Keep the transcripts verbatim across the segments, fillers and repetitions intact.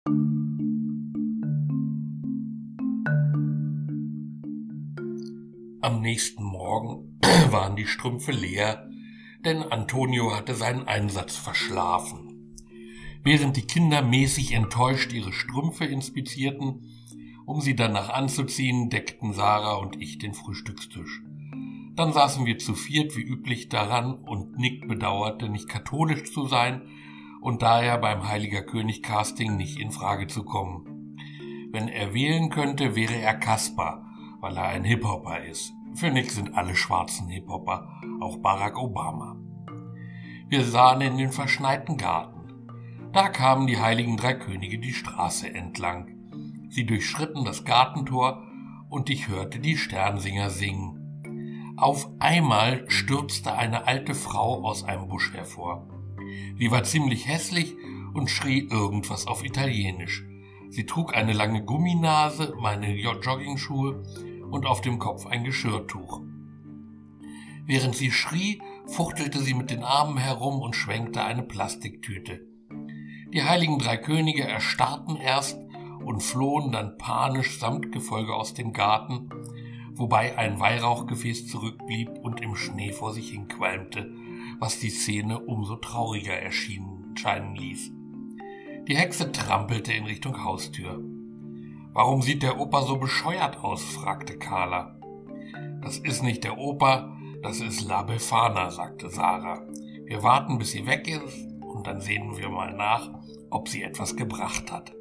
Am nächsten Morgen waren die Strümpfe leer, denn Antonio hatte seinen Einsatz verschlafen. Während die Kinder mäßig enttäuscht ihre Strümpfe inspizierten, um sie danach anzuziehen, deckten Sarah und ich den Frühstückstisch. Dann saßen wir zu viert wie üblich daran und Nick bedauerte, nicht katholisch zu sein und daher beim Heiliger König Casting nicht in Frage zu kommen. Wenn er wählen könnte, wäre er Kaspar, weil er ein Hip-Hopper ist. Für Nick sind alle schwarzen Hip-Hopper, auch Barack Obama. Wir sahen in den verschneiten Garten. Da kamen die heiligen drei Könige die Straße entlang. Sie durchschritten das Gartentor und ich hörte die Sternsinger singen. Auf einmal stürzte eine alte Frau aus einem Busch hervor. Sie war ziemlich hässlich und schrie irgendwas auf Italienisch. Sie trug eine lange Gumminase, meine Joggingschuhe und auf dem Kopf ein Geschirrtuch. Während sie schrie, fuchtelte sie mit den Armen herum und schwenkte eine Plastiktüte. Die heiligen drei Könige erstarrten erst und flohen dann panisch samt Gefolge aus dem Garten, wobei ein Weihrauchgefäß zurückblieb und im Schnee vor sich hinqualmte, was die Szene umso trauriger erscheinen scheinen ließ. Die Hexe trampelte in Richtung Haustür. »Warum sieht der Opa so bescheuert aus?« fragte Carla. »Das ist nicht der Opa, das ist La Befana«, sagte Sarah. »Wir warten, bis sie weg ist, und dann sehen wir mal nach, ob sie etwas gebracht hat.«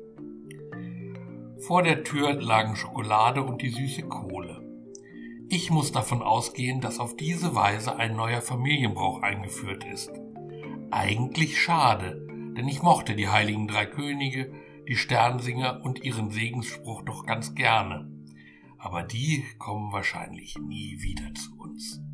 Vor der Tür lagen Schokolade und die süße Kohle. Ich muss davon ausgehen, dass auf diese Weise ein neuer Familienbrauch eingeführt ist. Eigentlich schade, denn ich mochte die heiligen drei Könige, die Sternsinger und ihren Segensspruch doch ganz gerne. Aber die kommen wahrscheinlich nie wieder zu uns.